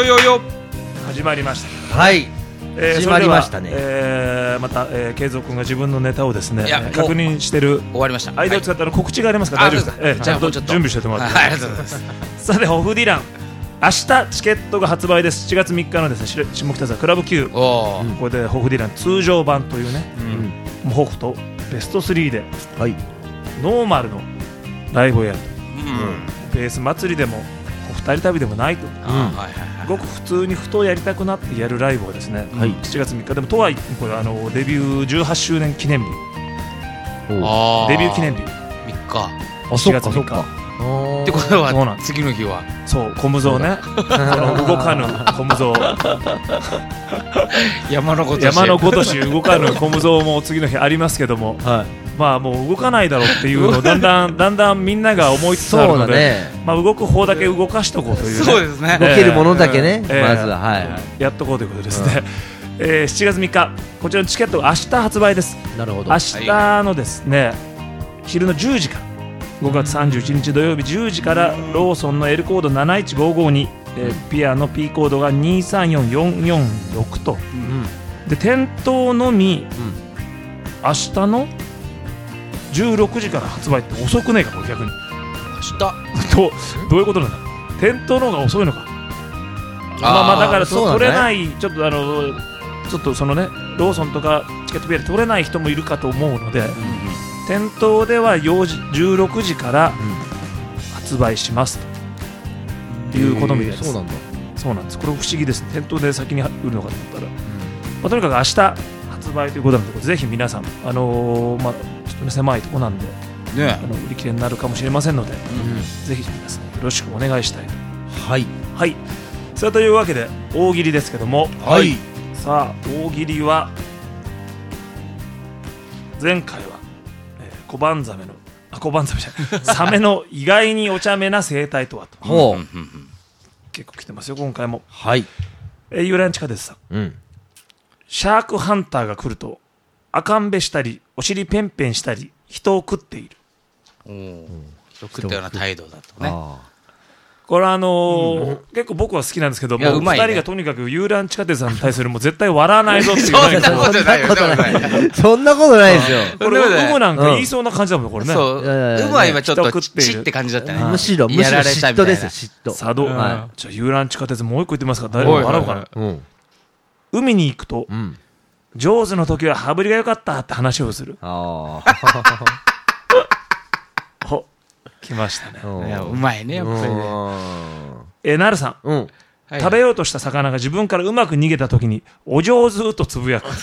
よ始まりました。 はい、始まりましたね。 また、継続君が自分のネタをですね、 いや確認してる終わりました。 間を使ったら告知がありますから大丈夫ですか？ちゃんと準備しててもらって、 ありがとうございます。 さてホフディラン、明日チケットが発売です。7月3日のですね、下北沢クラブ Q、 これでホフディラン通常版というね、もうホフとベスト3で、 はい、 ノーマルのライブをやると、ベース祭りでも二人旅でもないと、ごく普通にふとやりたくなってやるライブをですね、7月3日でもとはいってこれデビュー18周年記念日、デビュー記念日 3日、 7月3日ってことは次の日はそう小無造ねこの動かぬ小無造山のごとし動かぬ小無造も次の日ありますけども、まあもう動かないだろうっていうのをだんだんみんなが思いつつあるので、まあ動く方だけ動かしとこうというね、 そうですね、 動けるものだけね、まずはやっとこうということですね。7月3日こちらのチケットが明日発売です。 なるほど。 明日のですね昼の10時から5月31日土曜日10時からローソンの L コード7155に、ピアの P コードが234446と、で店頭のみ、明日の16時から発売って遅くねえか、これ逆に明日どういうことなんだ、店頭の方が遅いのか。まあだから取れないちょっとそのねローソンとかチケットピアで取れない人もいるかと思うので、店頭では16時から発売しますということみたいです。そうなんです。これ不思議ですね。店頭で先に売るのかと思ったら、とにかく明日発売ということなので、ぜひ皆さんちょっとね狭いところなんで、売り切れになるかもしれませんので、ぜひ皆さんよろしくお願いしたいと。はいはい。さあというわけで大喜利ですけども、さあ大喜利は前回はサメの意外にお茶目な生態とはと結構来てますよ今回も。遊覧地下鉄さん、シャークハンターが来ると赤んべしたりお尻ペンペンしたり人を食っている。 人を食ったような態度だとね。 これ結構僕は好きなんですけども、2人がとにかく遊覧地下鉄さんに対するもう絶対笑わないぞっていうそんなことないよ。 そんなことないですよ。 これウムなんか言いそうな感じだもんね、これね。 そう、ウムは今ちょっとチって感じだったね。 むしろ嫉妬ですよ、嫉妬。 さど、じゃあ遊覧地下鉄もう一個言ってますから誰も笑おうかな。海に行くと上手の時は羽振りが良かったって話をする。来ましたね。 うまいね、やっぱりね。 なるさん、食べようとした魚が自分からうまく逃げた時にお上手とつぶやく。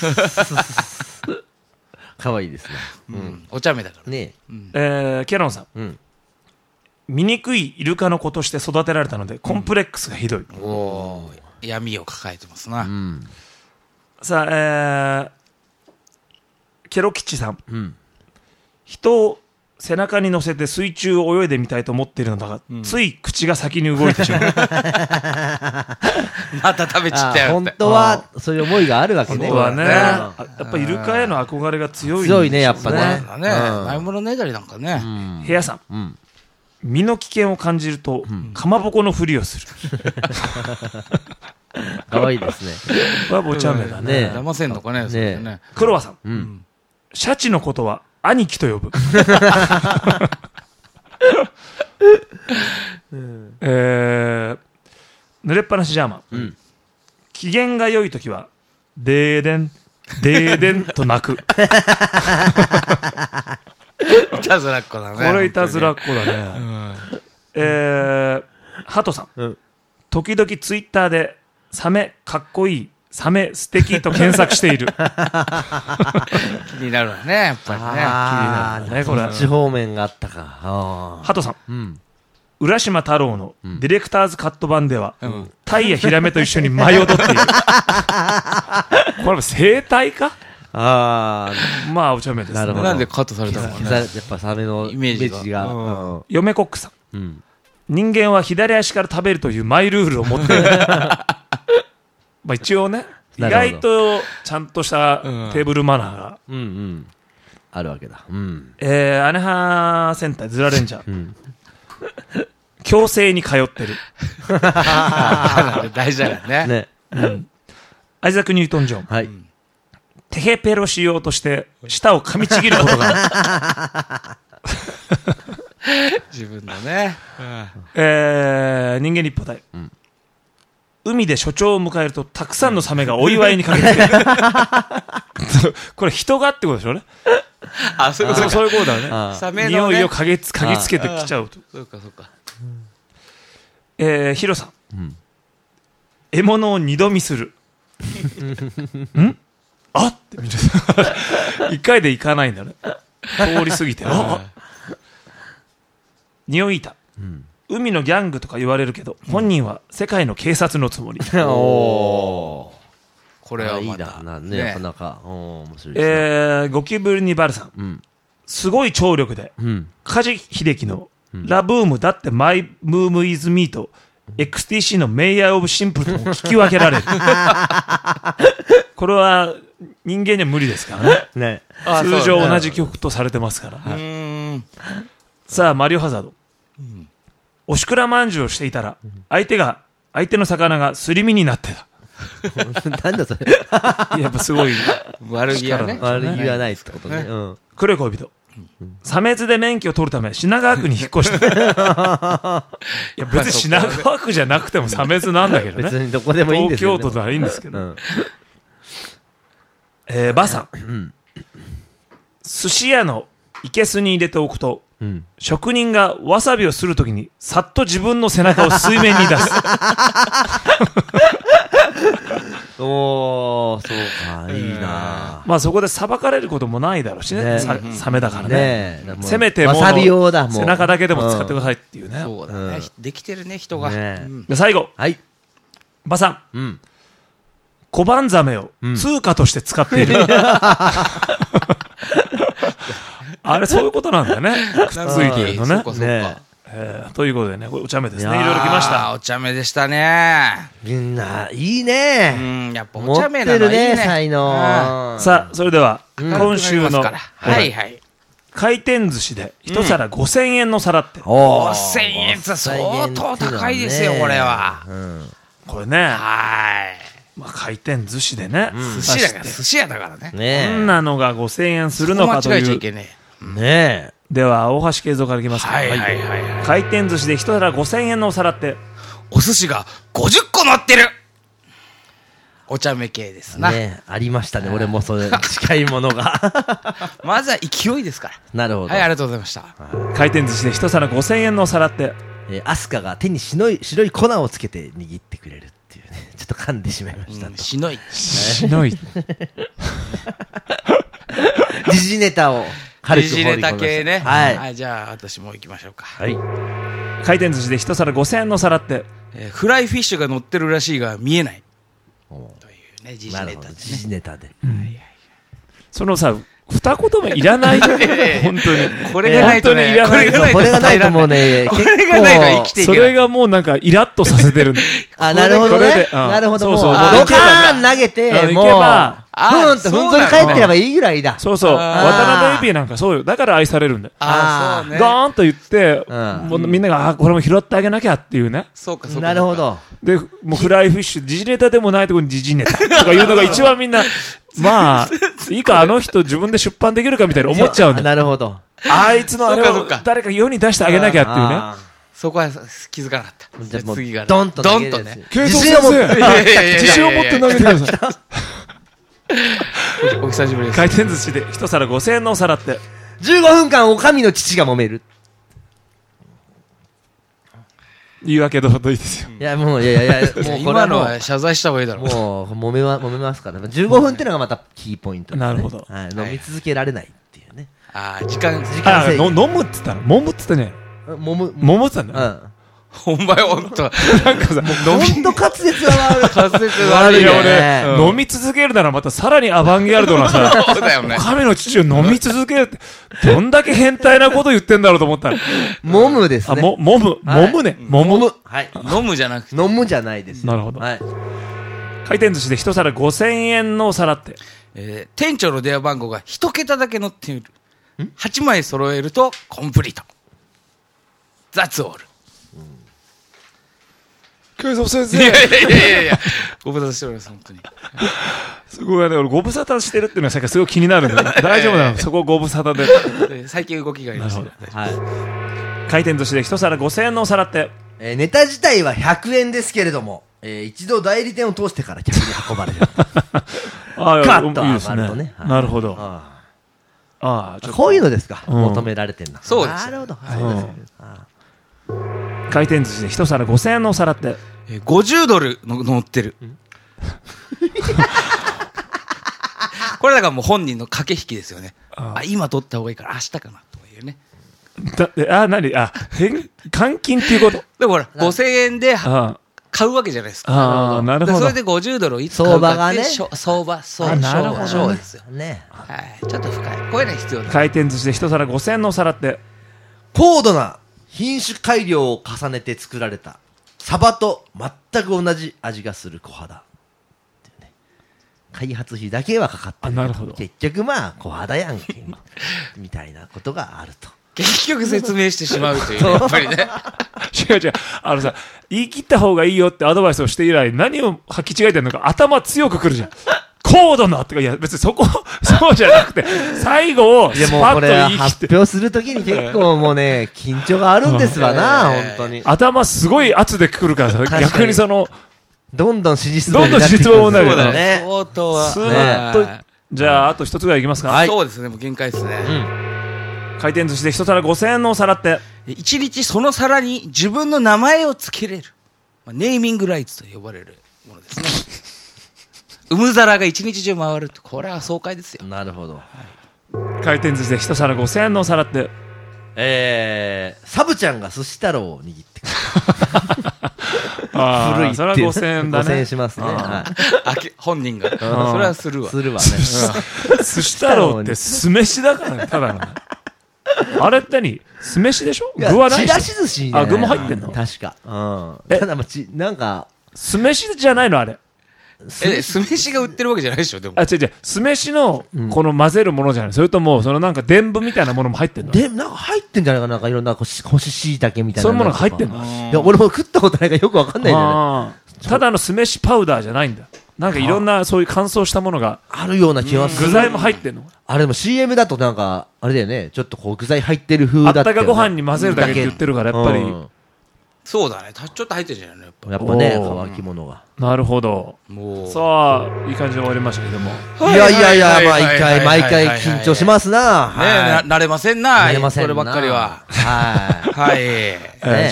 かわいいですね。 お茶目だからね。キャロンさん、醜いイルカの子として育てられたのでコンプレックスがひどい。 闇を抱えてますな。 さあ、ケロキチさん、人を背中に乗せて水中を泳いでみたいと思っているのだが、つい口が先に動いてしまう。 また食べちったよ。 本当はそういう思いがあるわけね。 本当はね、やっぱりイルカへの憧れが強い。 強いね、やっぱね。 ないものねだりなんかね。 部屋さん、身の危険を感じるとかまぼこのふりをする。 かわいいですね。 これはお茶目だね。 騙せんのかね。 クロワさん、シャチのことは兄貴と呼ぶ。濡れっぱなしジャーマン、機嫌が良いときはデーデンデーデンと泣く。 いたずらっ子だね。 これいたずらっ子だね。ハトさん、時々ツイッターでサメかっこいい、サメ素敵と検索している。 気になるわね、やっぱりね。気になるね、これ。そっち方面があったか。 ハトさん、浦島太郎のディレクターズカット版では、タイやヒラメと一緒に舞い踊っている。これ生態か？まあお茶目ですね。 なんでカットされたのかね。 やっぱサメのイメージが。 嫁コックさん、人間は左足から食べるというマイルールを持っている。まあ一応ね、意外とちゃんとしたテーブルマナーがあるわけだ。 姉派戦隊ズラレンジャー、 強制に通ってる。 大事だからね。 アイザック・ニュートン・ジョン。 はい。 テヘペロしようとして舌を噛みちぎることがある。 自分のね。 人間立法隊。海で初潮を迎えるとたくさんのサメがお祝いに駆けつける。これ人がってことでしょうね。 そういうことか。 そういうことだよね。 サメのね。 匂いを嗅ぎつけてきちゃうと。 そうかそうか。 ヒロさん。獲物を二度見する。んあって見る。一回で行かないんだね。通り過ぎて。匂い板。海のギャングとか言われるけど、本人は世界の警察のつもり。 これはまいいたな、なかなか面白いですね。 ゴキブリにバルさん。すごい聴力で、梶秀樹のラブームだってマイムームイズミート、XTC のメイヤーオブシンプルとも聞き分けられる。これは人間には無理ですからね。通常同じ曲とされてますから。さあ、マリオハザード。おしくらまんじゅうをしていたら、相手の魚がすり身になってた。 なんだそれ。 やっぱすごい。 悪気はね。 悪気はないってことね。 黒い恋人。サメズで免許を取るため品川区に引っ越した。いや別に品川区じゃなくてもサメズなんだけどね。 別にどこでもいいんですよ。 東京都ならいいんですけど。バさん。寿司屋のいけすに入れておくと、職人がわさびをするときにさっと自分の背中を水面に出す。 おー、そうか、いいな。 まあそこで裁かれることもないだろうしね。サメだからね。せめてわさび用だ、もう。 背中だけでも使ってくださいっていうね。 そうだね。できてるね、人が。 最後。 はい。 バさん。小判ザメを通貨として使っている。あれ、そういうことなんだよね。くっついてるのね。ということでね、これお茶目ですね。いろいろ来ました。 お茶目でしたね。 みんな、いいね。 やっぱお茶目なのいいね。 才能。 さあ、それでは、今週の、 はいはい。 回転寿司で一皿5000円の皿って。 5000円って相当高いですよ、これは。 これね。はい。まあ、回転寿司でね。 寿司屋だからね。 こんなのが5000円するのかという。 間違えちゃいけねえ。ねえ。 では、大橋慶三からいきますか。回転寿司で一皿5000円のお皿って。 お寿司が50個乗ってる。お茶目系ですな。 ね、ありましたね。俺もそれ近いものが。 まずは勢いですから。 なるほど。 はい、ありがとうございました。 回転寿司で一皿5000円のお皿って。 アスカが手に白い粉をつけて握ってくれるっていうね。ちょっと噛んでしまいました。 しのい。 しのい。 時事ネタを。 時事ネタ系ね。 はい。 じゃあ、私も行きましょうか。 はい。 回転寿司で一皿5000円の皿って。 フライフィッシュが乗ってるらしいが見えない。というね、時事ネタで。 時事ネタで。 そのさ、二言目いらない。本当に。 これがないとね。 これがないともうね、 これがないと生きていけない。 それがもうなんかイラッとさせてる。 あ、なるほどね。なるほど。そうそう。ドカーン投げて、もう、ふんとふんぞり返ってればいいぐらいだ。 そうそう。渡辺エビなんかそうよ。だから愛されるんだよ。 ああ、そうね。 ドーンと言って、みんなが、これも拾ってあげなきゃっていうね。 そうか、そうか。 なるほど。 で、もうフライフィッシュ、時事ネタでもないところに時事ネタとかいうのが一番みんな、まあ、いいか、あの人自分で出版できるかみたいに思っちゃうんだ。 なるほど。 あいつのあれを誰か世に出してあげなきゃっていうね。 そこは気づかなかった。 じゃあ次が。 ドンとね。 自信を持って投げてください。 お久しぶりです。 回転寿司で一皿5000円のお皿って。 15分間お上の父が揉める。 言い訳どうでいいですよ。 いや、もう、いや、 もう今のは謝罪した方がいいだろう。 もう、揉めますから。15分っていうのがまたキーポイント。 なるほど。 飲み続けられないっていうね。 時間制限。飲むって言ったの揉むって言ったね。揉むって言ったんだよ。 お前ほんと、なんかさ、 ほんと滑舌が悪い。 滑舌悪いよね。 飲み続けるならまたさらにアバンギャルドなさ、 そうだよね。 神の父を飲み続けるって、どんだけ変態なこと言ってんだろうと思ったら。 揉むですね。 揉むね。揉む。 はい。 飲むじゃなくて。 飲むじゃないです。 なるほど。 はい。 回転寿司で一皿5000円のお皿って。 店長の電話番号が一桁だけ載っている。8枚揃えるとコンプリート。That's all。 警察先生。 いや、ご無沙汰しております、本当に。 すごいね、俺ご無沙汰してるっていうのはさっきすごい気になるんだよ。大丈夫なのそこご無沙汰で。 最近動きがありました。 はい。 回転寿司で一皿5000円のお皿って。 ネタ自体は100円ですけれども、一度代理店を通してから客に運ばれる。カッと上がるとね。 なるほど。 こういうのですか、求められてるの。 そうです。 なるほど。 回転寿司で一皿5000円のお皿って。 50ドル乗ってる。これだからもう本人の駆け引きですよね。今取った方がいいから明日かなとかいうね。 換金っていうこと。 でもほら、5000円で買うわけじゃないですか。 なるほど。 それで50ドルをいつ買うかって相場、 なるほどですよ。ちょっと深い。こういうの必要だ。 回転寿司で一皿5000円のお皿って。 高度な品種改良を重ねて作られたサバと全く同じ味がする小肌っていうね。開発費だけはかかってる。 なるほど。 結局小肌やんけみたいなことがあると。 結局説明してしまうというね、やっぱりね。 違う。さ、言い切った方がいいよってアドバイスをして以来、何を履き違えてるのか頭強くくるじゃん。高度なとか、いや、別にそうじゃなくて、最後をスパッと言い切って。 発表するときに結構もうね、緊張があるんですわな、本当に。 頭すごい圧でくるからさ、逆にどんどん指示になる。そうだよね。相当は。 スーッと、じゃあ、あと一つぐらいいきますか。 そうですね、もう限界ですね。 回転寿司で一皿5000円のお皿って。 一日その皿に自分の名前を付けれる。ネーミングライツと呼ばれるものですね。皿が一日中回ると、これは爽快ですよ。 なるほど。 回転寿司で一皿5000円のお皿って。 サブちゃんが寿司太郎を握ってくる。 古いって。それは5000円だね。 5000円しますね。 本人が。それはするわ。 するわね。 寿司太郎って酢飯だからね、ただの。あれって酢飯でしょ？具はないでしょ？ ちらし寿司。 具も入ってんの？ 確か。ただなんか酢飯じゃないのあれ。 酢飯が売ってるわけじゃないでしょ？でも。 違う。酢飯のこの混ぜるものじゃない。それともなんか伝部みたいなものも入ってんの？ なんか入ってんじゃないかな。なんかいろんな干し椎茸みたいな。 そういうものが入ってんの？ いや、俺も食ったことないからよくわかんないんだよね。 ただの酢飯パウダーじゃないんだ。なんかいろんなそういう乾燥したものがあるような気がする。 具材も入ってんの？ あれでも CM だとなんかあれだよね、ちょっと具材入ってる風だったよね。 あったかご飯に混ぜるだけって言ってるからやっぱりそうだね、ちょっと入ってるじゃないのやっぱね、乾き物が。 なるほど。さあいい感じで終わりましたけども、 いや毎回緊張しますな。 慣れませんな。 慣れませんな。 こればっかりは。はい。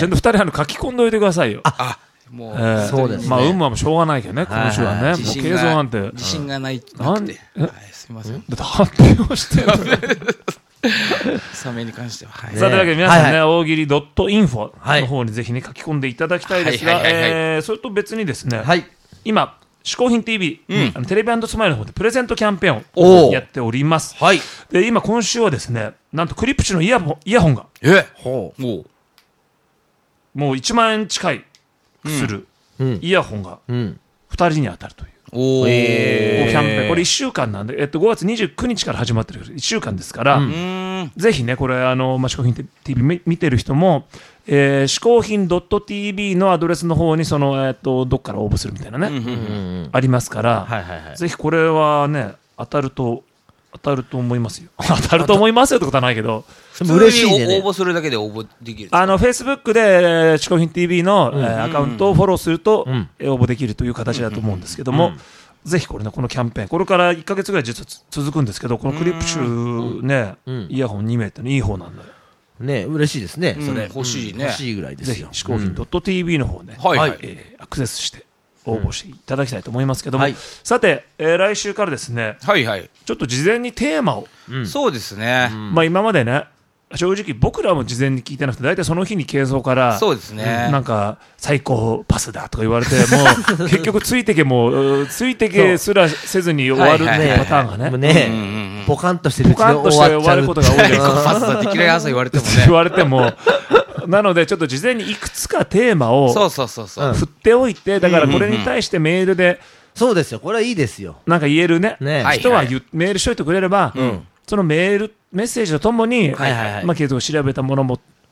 ちゃんと2人書き込んでおいてくださいよ。 もうそうですね。 運もしょうがないけどね、この週はね。もう継続なんて自信がないなんで。 すみません。だって発表してる。 サメに関しては。 さあというわけで皆さんね、大喜利 .info の方にぜひね書き込んでいただきたいですが、それと別にですね、今嗜好品 TV テレビ&スマイルの方でプレゼントキャンペーンをやっております。で今週はですね、なんとクリプシュのイヤホンがもう1万円近いするイヤホンが2人に当たるというキャンペーン。これ1週間なんで、5月29日から始まってる1週間ですから、ぜひねこれ嗜好品 TV 見てる人も嗜好品 .tv のアドレスの方にどっから応募するみたいなねありますから、ぜひこれはね当たると思いますよ。当たると思いますよってことはないけど、 嬉しいね。応募するだけで応募できる。 Facebook で嗜好品 TV のアカウントをフォローすると応募できるという形だと思うんですけども、ぜひこれねこのキャンペーンこれから1ヶ月ぐらい実は続くんですけど、このクリプシュねイヤホン2名っていい方なんだよね。嬉しいですね。それ欲しいね。 欲しいぐらいですよ。 ぜひ嗜好品 .tv の方ねアクセスして応募していただきたいと思いますけども、さて、来週からですね、ちょっと事前にテーマを、 そうですね、 今までね正直僕らも事前に聞いてなくて、大体その日に軽装からそうですね、 なんか最高パスだとか言われてもう結局ついてけすらせずに終わるっていうパターンがね、 ポカンとしてるうちに終わることが多いです。 最高パスだって嫌い朝言われてもね言われてもなのでちょっと事前にいくつかテーマを振っておいて、だからこれに対してメールでそうですよ、これはいいですよ、 なんか言えるね人はメールしといてくれれば、そのメッセージとともに継続調べたものも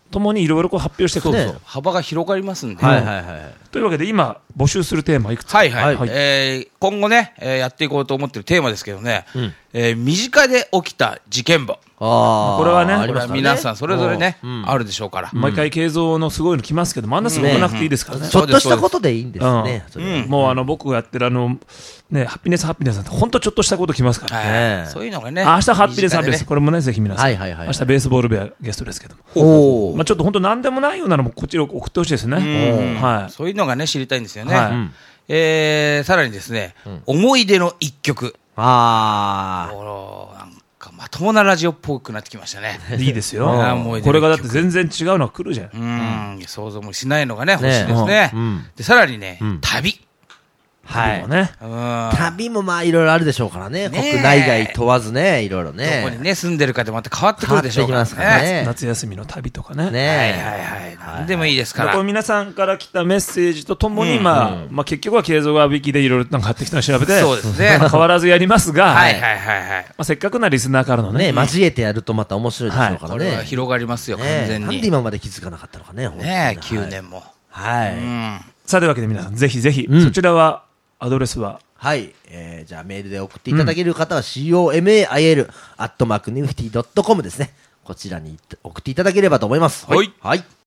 ともにいろいろ発表していくねと。 幅が広がりますんで。 はいはいはい。 というわけで今募集するテーマいくつか。 はいはい。 はい今後ね、やっていこうと思ってるテーマですけどね、 うん身近で起きた事件簿。 ああ。 これはねこれは皆さんそれぞれね、 うんあるでしょうから。 毎回慶三のすごいの来ますけど、あんなすごくなくていいですからね。 ちょっとしたことでいいんですね。それはうんもう僕がやってるね、ハピネスなんて本当ちょっとしたこと来ますから。 はいねそういうのがね。 明日ハッピーネスハッピーネス。 身近でねこれもね、ぜひ皆さん。 はいはいはい明日ベースボール部屋ゲストですけども。 おお。 まあちょっと本当何でもないようなのもこっちに送ってほしいですね。 うんはい。 そういうのがね、知りたいんですよね。 はいうんさらにですね、思い出の一曲。 あなんかまともなラジオっぽくなってきましたね。 いいですよ。 あー思い出の一曲これがだって全然違うのが来るじゃん。 想像もしないのがね、欲しいですね。 うんで、さらにね、 うん旅。 あ。はいでも。ね。 旅もまあいろいろあるでしょうからね。 ねえ国内外問わずね、いろいろね。 どこにね、住んでるかでまた変わってくるでしょうから変わってきますからね。 ね夏休みの旅とかね。 はいねはいはい。何でもいいですから。 これ皆さんから来たメッセージとともに、 うんまあ結局は慶三がウィキでいろいろなんか買ってきたのを調べて、 そうですね。 まあ変わらずやりますが、 はいはいはいはい。 まあせっかくなリスナーからのね、 ね交えてやるとまた面白いでしょうからこれはね。 広がりますよ、完ね全に。 なんで今まで気づかなかったのかね、本当にね9年も。 はい。 さあというわけで皆さんぜひぜひ、 うんそちらはアドレスははい。じゃあメールで送っていただける方は comail@nifty.com ですね。こちらに送っていただければと思います。 はいはい。